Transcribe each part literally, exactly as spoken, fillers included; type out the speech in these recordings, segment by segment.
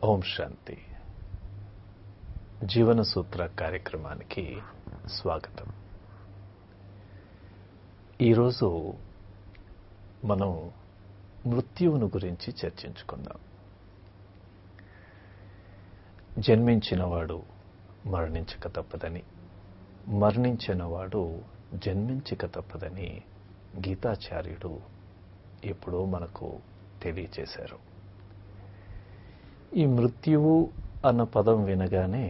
ఓం శాంతి. జీవన సూత్ర కార్యక్రమానికి స్వాగతం. ఈరోజు మనం మృత్యువును గురించి చర్చించుకుందాం. జన్మించినవాడు మరణించక తప్పదని, మరణించినవాడు జన్మించక తప్పదని గీతాచార్యుడు ఎప్పుడో మనకు తెలియచేశారు. ఈ మృత్యువు అన్న పదం వినగానే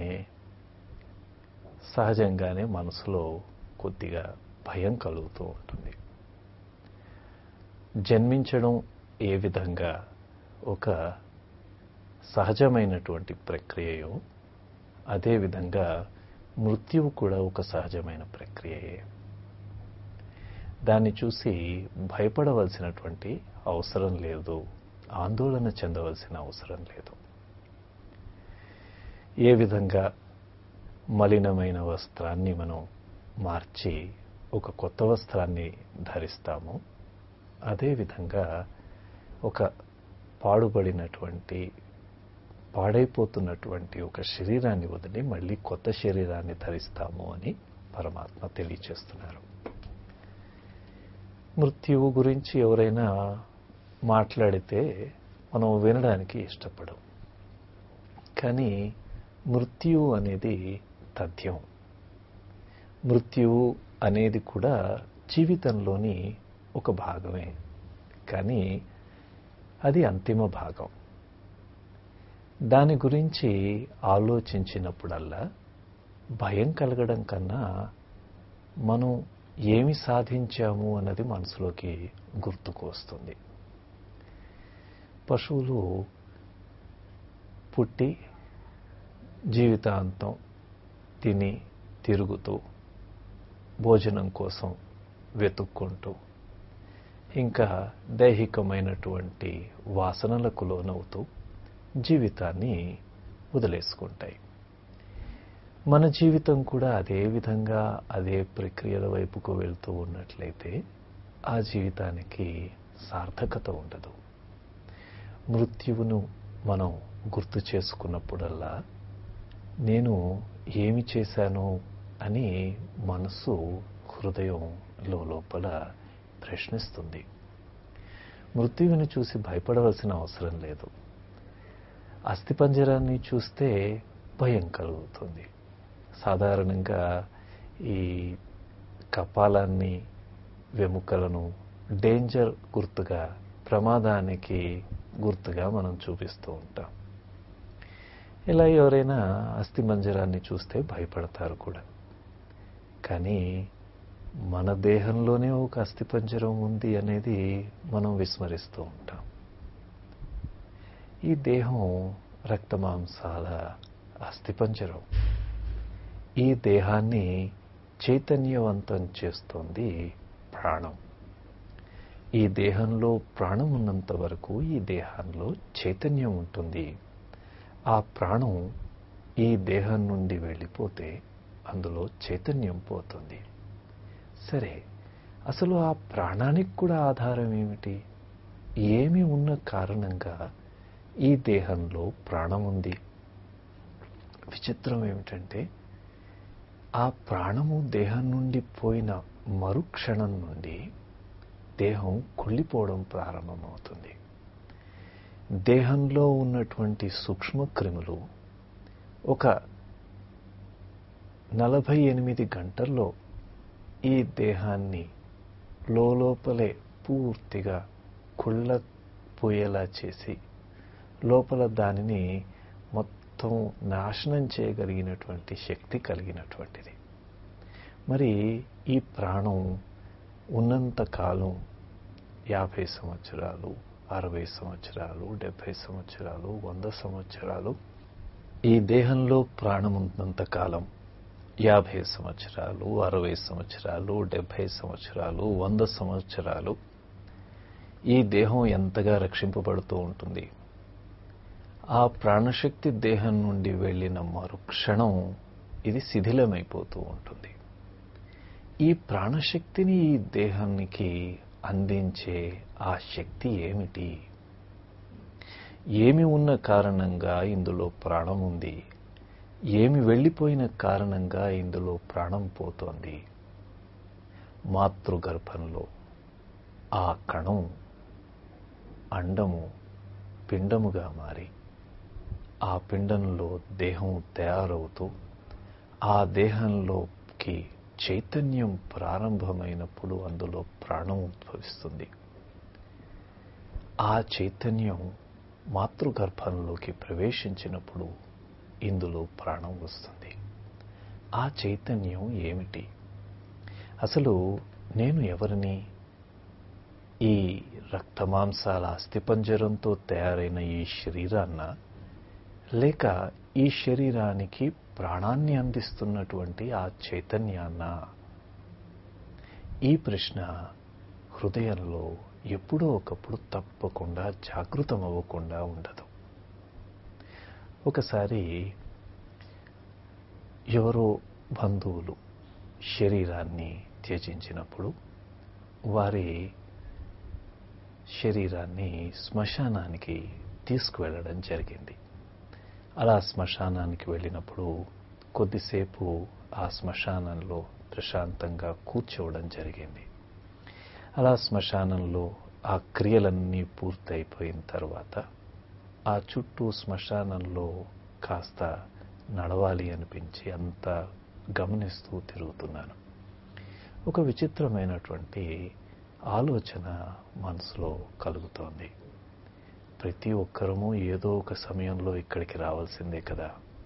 సహజంగానే మనసులో కొద్దిగా భయం కలుగుతూ ఉంటుంది. జన్మించడం ఏ విధంగా ఒక సహజమైనటువంటి ప్రక్రియయో అదేవిధంగా మృత్యువు కూడా ఒక సహజమైన ప్రక్రియయే. దాన్ని చూసి భయపడవలసినటువంటి అవసరం లేదు, ఆందోళన చెందవలసిన అవసరం లేదు. ఏ విధంగా మలినమైన వస్త్రాన్ని మనం మార్చి ఒక కొత్త వస్త్రాన్ని ధరిస్తామో అదేవిధంగా ఒక పాడుబడినటువంటి పాడైపోతున్నటువంటి ఒక శరీరాన్ని వదిలి మళ్ళీ కొత్త శరీరాన్ని ధరిస్తాము అని పరమాత్మ తెలియచేస్తున్నారు. మృత్యువు గురించి ఎవరైనా మాట్లాడితే మనం వినడానికి ఇష్టపడం. కానీ మృత్యువు అనేది తథ్యం. మృత్యువు అనేది కూడా జీవితంలోని ఒక భాగమే, కానీ అది అంతిమ భాగం. దాని గురించి ఆలోచించినప్పుడల్లా భయం కలగడం కన్నా మనం ఏమి సాధించాము అన్నది మనసులోకి గుర్తుకు వస్తుంది. పశువులు పుట్టి జీవితాంతం తిని తిరుగుతూ భోజనం కోసం వెతుక్కుంటూ ఇంకా దైహికమైనటువంటి వాసనలకు లోనవుతూ జీవితాన్ని వదిలేసుకుంటాయి. మన జీవితం కూడా అదే విధంగా అదే ప్రక్రియల వైపుకు వెళ్తూ ఉన్నట్లయితే ఆ జీవితానికి సార్థకత ఉండదు. మృత్యువును మనం గుర్తు చేసుకున్నప్పుడల్లా నేను ఏమి చేశాను అని మనసు హృదయం లోపల ప్రశ్నిస్తుంది. మృత్యువుని చూసి భయపడవలసిన అవసరం లేదు. అస్థిపంజరాన్ని చూస్తే భయం కలుగుతుంది. సాధారణంగా ఈ కపాలాన్ని వెముకలను డేంజర్ గుర్తుగా, ప్రమాదానికి గుర్తుగా మనం చూపిస్తూ ఉంటాం. ఇలా ఎవరైనా అస్థిపంజరాన్ని చూస్తే భయపడతారు కూడా. కానీ మన దేహంలోనే ఒక అస్థిపంజరం ఉంది అనేది మనం విస్మరిస్తూ ఉంటాం. ఈ దేహం రక్తమాంసాల అస్థిపంజరం. ఈ దేహాన్ని చైతన్యవంతం చేస్తోంది ప్రాణం. ఈ దేహంలో ప్రాణం ఉన్నంత వరకు ఈ దేహంలో చైతన్యం ఉంటుంది. ఆ ప్రాణం ఈ దేహం నుండి వెళ్ళిపోతే అందులో చైతన్యం పోతుంది. సరే, అసలు ఆ ప్రాణానికి కూడా ఆధారం ఏమిటి? ఏమి ఉన్న కారణంగా ఈ దేహంలో ప్రాణం ఉంది? విచిత్రం ఏమిటంటే ఆ ప్రాణము దేహం నుండి పోయిన మరుక్షణం నుండి దేహం కుళ్ళిపోవడం ప్రారంభమవుతుంది. దేహంలో ఉన్నటువంటి సూక్ష్మ క్రిములు ఒక నలభై ఎనిమిది గంటల్లో ఈ దేహాన్ని లోపలే పూర్తిగా కుళ్ళపోయేలా చేసి లోపల దానిని మొత్తం నాశనం చేయగలిగినటువంటి శక్తి కలిగినటువంటిది. మరి ఈ ప్రాణం ఉన్నంత కాలం యాభై సంవత్సరాలు, అరవై సంవత్సరాలు, డెబ్భై సంవత్సరాలు, వంద సంవత్సరాలు ఈ దేహంలో ప్రాణం ఉన్నంత కాలం యాభై సంవత్సరాలు, అరవై సంవత్సరాలు, డెబ్భై సంవత్సరాలు, వంద సంవత్సరాలు ఈ దేహం ఎంతగా రక్షింపబడుతూ ఉంటుంది. ఆ ప్రాణశక్తి దేహం నుండి వెళ్ళిన మరుక్షణం ఇది శిథిలమైపోతూ ఉంటుంది. ఈ ప్రాణశక్తిని ఈ దేహానికి అందించే ఆ శక్తి ఏమిటి? ఏమి ఉన్న కారణంగా ఇందులో ప్రాణం ఉంది, ఏమి వెళ్ళిపోయిన కారణంగా ఇందులో ప్రాణం పోతోంది. మాతృగర్భంలో ఆ కణం అండము పిండముగా మారి ఆ పిండంలో దేహం తయారవుతూ ఆ దేహంలోకి చైతన్యం ప్రారంభమైనప్పుడు అందులో ప్రాణం ఉద్భవిస్తుంది. ఆ చైతన్యం మాతృగర్భంలోకి ప్రవేశించినప్పుడు ఇందులో ప్రాణం వస్తుంది. ఆ చైతన్యం ఏమిటి? అసలు నేను ఎవరిని? ఈ రక్తమాంసాల అస్థిపంజరంతో తయారైన ఈ శరీరాన్న, లేక ఈ శరీరానికి ప్రాణాన్ని అందిస్తున్నటువంటి ఆ చైతన్యాన్న? ఈ ప్రశ్న హృదయంలో ఎప్పుడో ఒకప్పుడు తప్పకుండా జాగృతం అవ్వకుండా ఉండదు. ఒకసారి ఎవరో బంధువులు శరీరాన్ని త్యజించినప్పుడు వారి శరీరాన్ని శ్మశానానికి తీసుకువెళ్ళడం జరిగింది. అలా శ్మశానానికి వెళ్ళినప్పుడు కొద్దిసేపు ఆ శ్మశానంలో ప్రశాంతంగా కూర్చోవడం జరిగింది. అలా శ్మశానంలో ఆ క్రియలన్నీ పూర్తయిపోయిన తర్వాత ఆ చుట్టూ శ్మశానంలో కాస్త నడవాలి అనిపించి అంతా గమనిస్తూ తిరుగుతున్నాను. ఒక విచిత్రమైనటువంటి ఆలోచన మనసులో కలుగుతోంది. ప్రతి ఒక్కరము ఏదో ఒక సమయంలో ఇక్కడికి రావాల్సిందే కదా.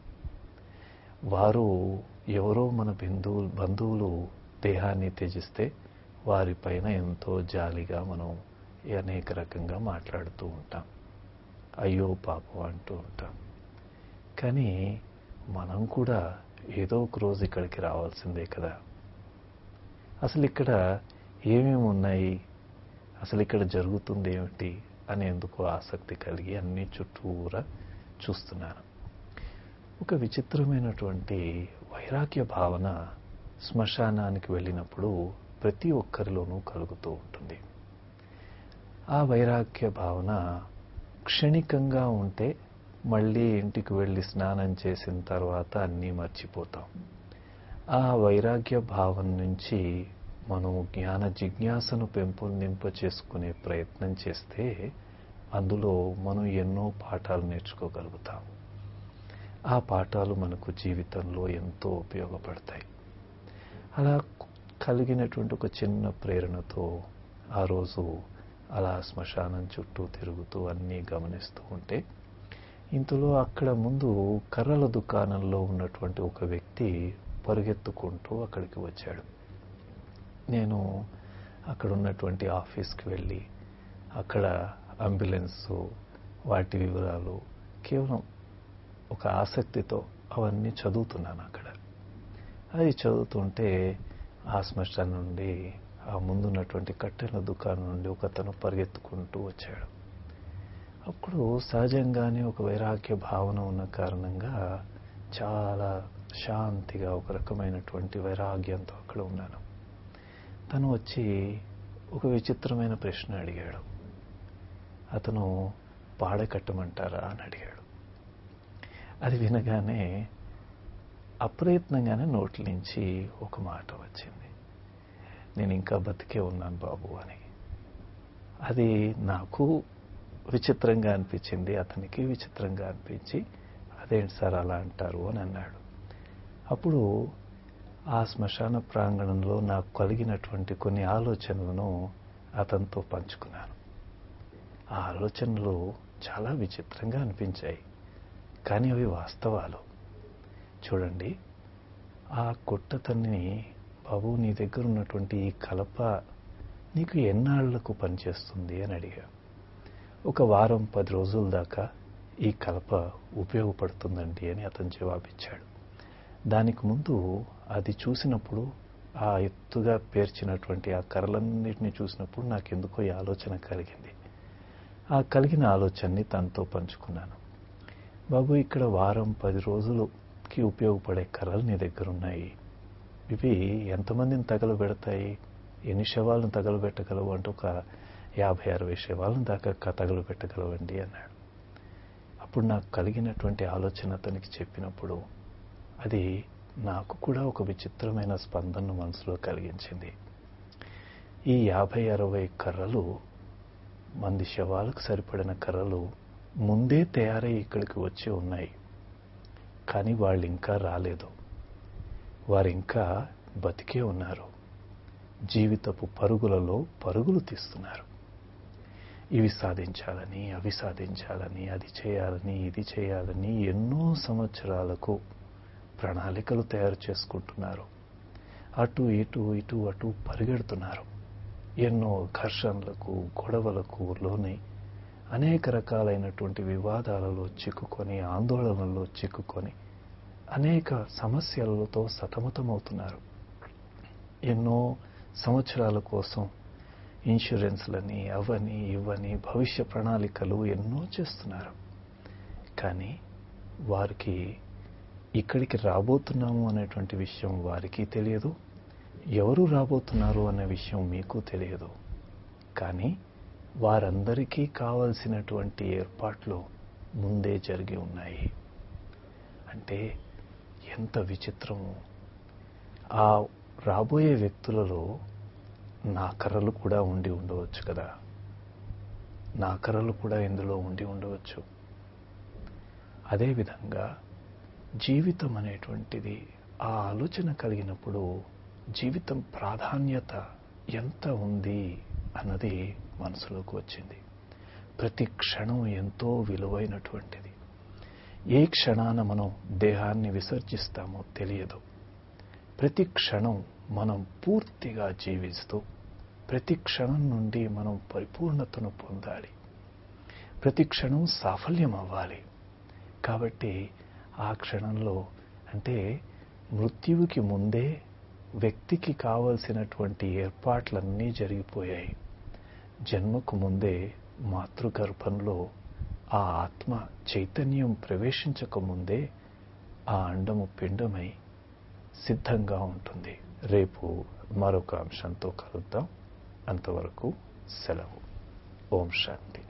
వారు ఎవరో మన బంధువులు బంధువులు దేహాన్ని త్యజిస్తే వారిపైన ఎంతో జాలిగా మనం అనేక రకంగా మాట్లాడుతూ ఉంటాం, అయ్యో పాపం అంటూ ఉంటాం. కానీ మనం కూడా ఏదో ఒక రోజు ఇక్కడికి రావాల్సిందే కదా. అసలు ఇక్కడ ఏమేమి ఉన్నాయి, అసలు ఇక్కడ జరుగుతుంది ఏమిటి అనేందుకు ఆసక్తి కలిగి అన్ని చుట్టూరా చూస్తున్నాను. ఒక విచిత్రమైనటువంటి వైరాగ్య భావన శ్మశానానికి వెళ్ళినప్పుడు ప్రతి ఒక్కరిలోనూ కలుగుతూ ఉంటుంది. ఆ వైరాగ్య భావన క్షణికంగా ఉంటే మళ్ళీ ఇంటికి వెళ్ళి స్నానం చేసిన తర్వాత అన్నీ మర్చిపోతాం. ఆ వైరాగ్య భావం నుంచి మనం జ్ఞాన జిజ్ఞాసను పెంపొందింప చేసుకునే ప్రయత్నం చేస్తే అందులో మనం ఎన్నో పాఠాలు నేర్చుకోగలుగుతాం. ఆ పాఠాలు మనకు జీవితంలో ఎంతో ఉపయోగపడతాయి. అలా కలిగినటువంటి ఒక చిన్న ప్రేరణతో ఆ రోజు అలా శ్మశానం చుట్టూ తిరుగుతూ అన్నీ గమనిస్తూ ఉంటే ఇంతలో అక్కడ ముందు కర్రల దుకాణంలో ఉన్నటువంటి ఒక వ్యక్తి పరిగెత్తుకుంటూ అక్కడికి వచ్చాడు. నేను అక్కడ ఉన్నటువంటి ఆఫీస్కి వెళ్ళి అక్కడ అంబులెన్సు వాటి వివరాలు కేవలం ఒక ఆసక్తితో అవన్నీ చదువుతున్నాను. అక్కడ అది చదువుతుంటే ఆ శ్మశానం నుండి ఆ ముందున్నటువంటి కట్టెల దుకాణం నుండి ఒక అతను పరిగెత్తుకుంటూ వచ్చాడు. అప్పుడు సహజంగానే ఒక వైరాగ్య భావన ఉన్న కారణంగా చాలా శాంతిగా ఒక రకమైనటువంటి వైరాగ్యంతో అక్కడ ఉన్నాను. తను వచ్చి ఒక విచిత్రమైన ప్రశ్న అడిగాడు. అతను పాడ కట్టమంటారా అని అడిగాడు. అది వినగానే అప్రయత్నంగానే నోట్ల నుంచి ఒక మాట వచ్చింది, నేను ఇంకా బతికే ఉన్నాను బాబు అని. అది నాకు విచిత్రంగా అనిపించింది, అతనికి విచిత్రంగా అనిపించి అదేంటి సార్ అలా అంటారు అని అన్నాడు. అప్పుడు ఆ శ్మశాన ప్రాంగణంలో నాకు కలిగినటువంటి కొన్ని ఆలోచనలను అతనితో పంచుకున్నాను. ఆ ఆలోచనలు చాలా విచిత్రంగా అనిపించాయి, కానీ అవి వాస్తవాలు. చూడండి, ఆ కొట్టతన్ని బాబు నీ దగ్గర ఉన్నటువంటి ఈ కలప నీకు ఎన్నాళ్లకు పనిచేస్తుంది అని అడిగా. ఒక వారం పది రోజుల దాకా ఈ కలప ఉపయోగపడుతుందండి అని అతను జవాబిచ్చాడు. దానికి ముందు అది చూసినప్పుడు ఆ ఎత్తుగా పేర్చినటువంటి ఆ కర్రలన్నిటిని చూసినప్పుడు నాకెందుకో ఈ ఆలోచన కలిగింది. ఆ కలిగిన ఆలోచనని తనతో పంచుకున్నాను. బాబు, ఇక్కడ వారం పది రోజులకి ఉపయోగపడే కర్రలు నీ దగ్గర ఉన్నాయి. ఇవి ఎంతమందిని తగలబెడతాయి, ఎన్ని శవాలను తగలబెట్టగలవు అంటే ఒక యాభై అరవై శవాలను దాకా తగలబెట్టగలవండి అన్నాడు. అప్పుడు నాకు కలిగినటువంటి ఆలోచన అతనికి చెప్పినప్పుడు అది నాకు కూడా ఒక విచిత్రమైన స్పందనను మనసులో కలిగించింది. ఈ యాభై అరవై కర్రలు, మంది శవాలకు సరిపడిన కర్రలు ముందే తయారై ఇక్కడికి వచ్చి ఉన్నాయి. కానీ వాళ్ళు ఇంకా రాలేదు. వారింకా బతికే ఉన్నారు. జీవితపు పరుగులలో పరుగులు తీస్తున్నారు. ఇవి సాధించాలని, అవి సాధించాలని, అది చేయాలని, ఇది చేయాలని ఎన్నో సంవత్సరాలకు ప్రణాళికలు తయారు చేసుకుంటున్నారు. అటు ఇటు ఇటు అటు పరిగెడుతున్నారు. ఎన్నో ఘర్షణలకు, గొడవలకు లోనై అనేక రకాలైనటువంటి వివాదాలలో చిక్కుకొని, ఆందోళనలో చిక్కుకొని అనేక సమస్యలతో సతమతమవుతున్నారు. ఎన్నో సంవత్సరాల కోసం ఇన్సూరెన్స్లని, అవని ఇవని భవిష్య ప్రణాళికలు ఎన్నో చేస్తున్నారు. కానీ వారికి ఇక్కడికి రాబోతున్నాము అనేటువంటి విషయం వారికి తెలియదు. ఎవరు రాబోతున్నారు అనే విషయం మీకు తెలియదు. కానీ వారందరికీ కావలసినటువంటి ఏర్పాట్లు ముందే జరిగి ఉన్నాయి. అంటే ఎంత విచిత్రము! ఆ రాబోయే వ్యక్తులలో నా కర్రలు కూడా ఉండి ఉండవచ్చు కదా. నా కర్రలు కూడా ఇందులో ఉండి ఉండవచ్చు. అదేవిధంగా జీవితం అనేటువంటిది ఆ ఆలోచన కలిగినప్పుడు జీవితం ప్రాధాన్యత ఎంత ఉంది అన్నది మనసులోకి వచ్చింది. ప్రతి క్షణం ఎంతో విలువైనటువంటిది. ఏ క్షణాన మనం దేహాన్ని విసర్జిస్తామో తెలియదు. ప్రతి క్షణం మనం పూర్తిగా జీవిస్తూ ప్రతి క్షణం నుండి మనం పరిపూర్ణతను పొందాలి. ప్రతి క్షణం సాఫల్యం అవ్వాలి. కాబట్టి ఆ క్షణంలో అంటే మృత్యువుకి ముందే వ్యక్తికి కావలసినటువంటి ఏర్పాట్లన్నీ జరిగిపోయాయి. జన్మకు ముందే మాతృగర్భంలో ఆ ఆత్మ చైతన్యం ప్రవేశించకముందే ఆ అండము పిండమై సిద్ధంగా ఉంటుంది. రేపు మరొక అంశంతో కలుద్దాం. అంతవరకు సెలవు. ఓం శాంతి.